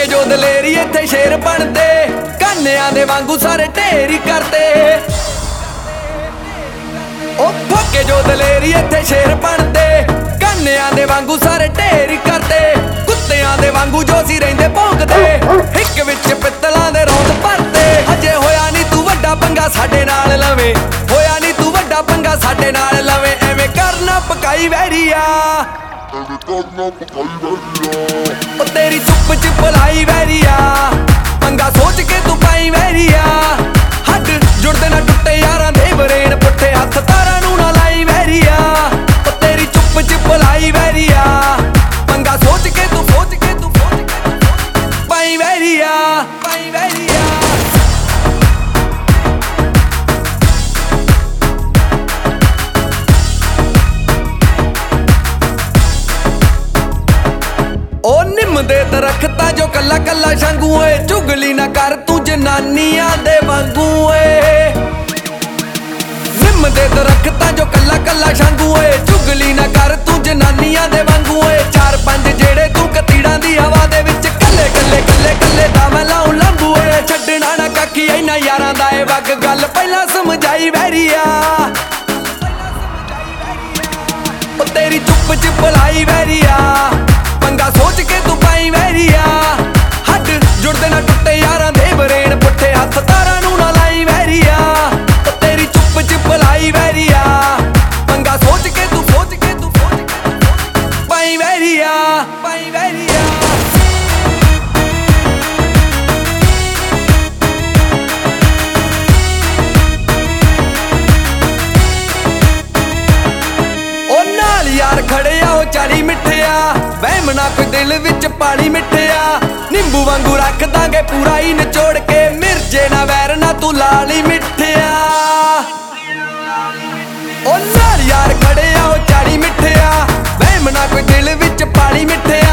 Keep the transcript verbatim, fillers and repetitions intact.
ਫੋਕੇ ਜੋ ਦਲੇਰੀ ਇੱਥੇ ਸ਼ੇਰ ਬਣਦੇ, ਕਾਨਿਆਂ ਦੇ ਵਾਂਗੂ ਸਾਰੇ ਢੇਰੀ ਕਰਦੇ। ਉਹ ਫੋਕੇ ਜੋ ਦਲੇਰੀ ਇੱਥੇ ਸ਼ੇਰ ਬਣਦੇ, ਕਾਨਿਆਂ ਦੇ ਵਾਂਗੂ ਸਾਰੇ ਢੇਰੀ ਕਰਦੇ। ਕੁੱਤਿਆਂ ਦੇ ਵਾਂਗੂ ਜੋ ਸੀ ਰਹਿੰਦੇ ਭੌਂਕਦੇ, ਹਿੱਕ ਵਿੱਚ ਪਿੱਤਲਾਂ ਦੇ ਰੌਂਦ ਭਰਦੇ। ਹਜੇ ਹੋਇਆ ਨੀ ਤੂੰ ਵੱਡਾ ਪੰਗਾ ਸਾਡੇ ਨਾਲ ਲਵੇਂ, ਹੋਇਆ ਨੀ ਤੂੰ ਵੱਡਾ ਪੰਗਾ ਸਾਡੇ ਨਾਲ ਲਵੇਂ। ਐਵੇਂ ਕਰਨਾ ਪਕਾਈ ਵੈਰੀਆ, ਉਹ ਤੇਰੀ ਚੁੱਪ ਚ ਭਲਾਈ ਵੈਰੀਆ। ਪੰਗਾ ਸੋਚ ਕੇ ਤੂੰ ਪਾਈ ਵੈਰੀਆ, ਹੱਡ ਜੁੜਦੇ ਨਾ ਟੁੱਟੇ ਯਾਰਾਂ ਦੇ ਬਰੇਨ ਪੁੱਠੇ ਹੱਥ ਤਾਰਾਂ ਨੂੰ ਨਾ ਲਾਈ ਵੈਰੀਆ। ਉਹ ਤੇਰੀ ਚੁੱਪ ਚ ਭਲਾਈ ਵੈਰੀਆ, ਪੰਗਾ ਸੋਚ ਕੇ ਤੂੰ ਸੋਚ ਕੇ ਤੂੰ ਸੋਚ ਕੇ ਪਾਈ ਵੈਰੀਆ, ਪਾਈ ਵੈਰੀਆ। ਉਹ ਨਿੰਮ ਦੇ ਦਰਖਤਾਂ ਜੋ ਕੱਲਾ ਕੱਲਾ ਛਾਂਗੂ ਏ, ਚੁਗਲੀ ਨਾ ਕਰ ਤੂੰ ਜਨਾਨੀਆਂ ਦੇ ਵਾਂਗੂ ਏ। ਨਿੰਮ ਦੇ ਦਰਖਤਾਂ ਜੋ ਕੱਲਾ ਕੱਲਾ ਛਾਂਗੂ ਏ, ਚੁਗਲੀ ਨਾ ਕਰ ਤੂੰ ਜਨਾਨੀਆਂ ਦੇ ਵਾਂਗੂ ਏ। ਚਾਰ ਪੰਜ ਜਿਹੜੇ ਤੂੰ ਕਤੀੜਾਂ ਦੀ ਹਵਾ ਦੇ ਵਿੱਚ ਕੱਲੇ ਕੱਲੇ ਕੱਲੇ ਕੱਲੇ ਦਾ ਮੈਂ ਲਾਉਂ ਲੰਬੂ ਏ। ਛੱਡਣਾ ਨਾ ਕਾਕੀ ਇਹਨਾਂ ਯਾਰਾਂ ਦਾ ਏ ਵਗ, ਗੱਲ ਪਹਿਲਾਂ ਸਮਝਾਈ ਵੈਰੀਆ। ਉਹ ਤੇਰੀ ਚੁੱਪ ਚ ਭਲਾਈ ਵੈਰੀਆ, ਪੰਗਾ ਸੋਚ ਕੇ ਤੂੰ ਪਾਈ ਵੈਰੀਆ। ਹੱਡ ਜੁੜਦੇ ਨਾ ਟੁੱਟੇ ਯਾਰਾਂ ਦੇ ਬਰੇਨ ਪੁੱਠੇ ਹੱਥ ਤਾਰਾਂ ਨੂੰ ਨਾ ਲਾਈ ਵੈਰੀਆ। ਉਹ ਤੇਰੀ ਚੁੱਪ ਚ ਭਲਾਈ ਵੈਰੀਆ, ਪੰਗਾ ਸੋਚ ਕੇ ਤੂੰ ਸੋਚ ਕੇ ਤੂੰ ਸੋਚ ਕੇ ਪਾਈ ਵੈਰੀਆ, ਪਾਈ ਵੈਰੀਆ। ਉਹ ਨਾਲ ਯਾਰ ਖੜਿਆ ਉਹ ਚਾਲੀ ਮਿੱਠਿਆ, ਵਹਿਮ ਨਾ ਕੋਈ ਦਿਲ ਵਿੱਚ ਪਾਲੀ ਮਿੱਠਿਆ। ਨਿੰਬੂ ਵਾਂਗੂ ਰੱਖ ਦਾਂਗੇ ਪੂਰਾ ਹੀ ਨਿਚੋੜ ਕੇ, ਮਿਰਜੇ ਨਾ ਵੈਰ ਨਾ ਤੂੰ ਲਾਲੀ ਮਿੱਠਿਆ। ਉਹ ਨਾਲ ਯਾਰ ਖੜਿਆ ਉਹ ਚਾਲੀ ਮਿੱਠਿਆ, ਵਹਿਮ ਨਾ ਕੋਈ ਦਿਲ ਵਿੱਚ ਪਾਲੀ ਮਿੱਠਿਆ।